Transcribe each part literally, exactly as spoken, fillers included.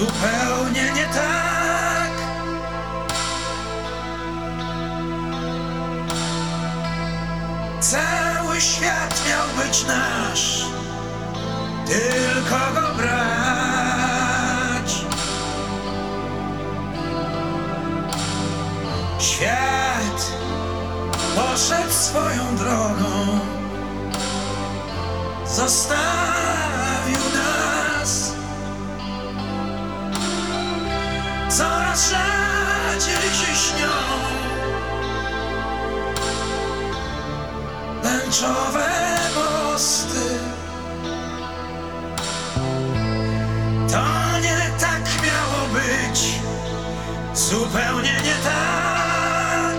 zupełnie nie tak. Cały świat miał być nasz, tylko go brać. Świat poszedł swoją drogą, zostawił nas. Coraz rzadziej się śnią tęczowe mosty. To nie tak miało być, zupełnie nie tak.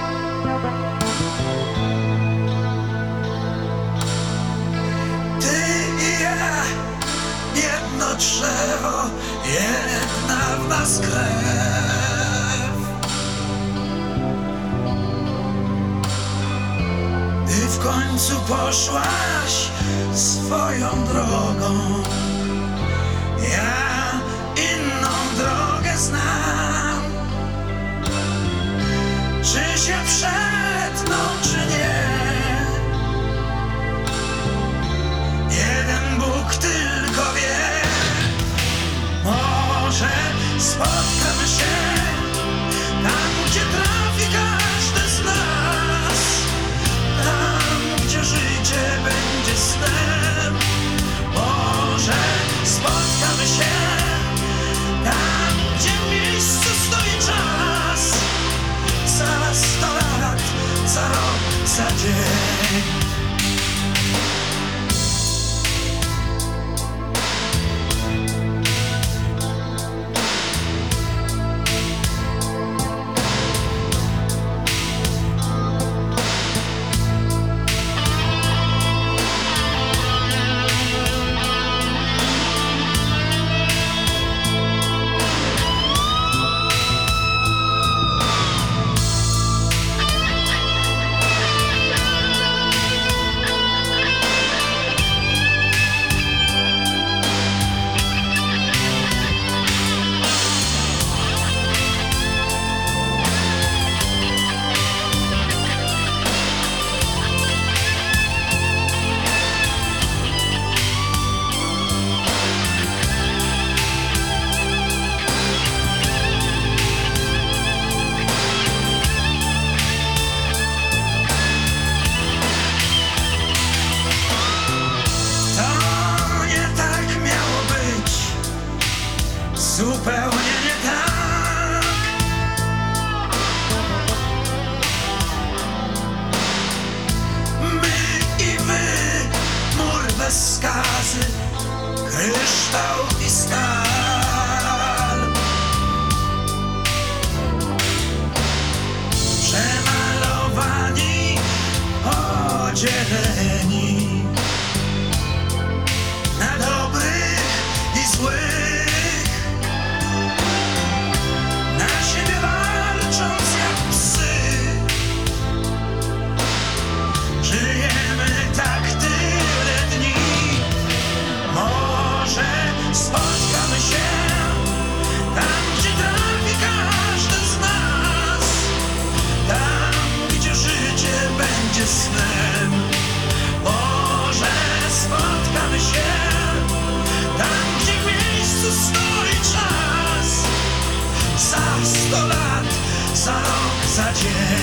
Ty i ja, jedno drzewo, jedna w nas krew. Ty w końcu poszłaś swoją drogą, ja inną drogę znam. Czy się przetną, czy nie, jeden Bóg tylko wie. Może spotkamy się tam, gdzie trafi każdy z nas, tam, gdzie życie będzie snem. Może spotkamy się tam, gdzie w miejscu stoi czas, za sto lat, za rok, za dzień. Zupełnie nie tak. My i wy, mur bez skazy, kryształ i stal. Przemalowani, oddzieleni na dobrych i złych. Spotkamy się tam, gdzie trafi każdy z nas, tam, gdzie życie będzie snem. Może spotkamy się tam, gdzie w miejscu stoi czas, za sto lat, za rok, za dzień.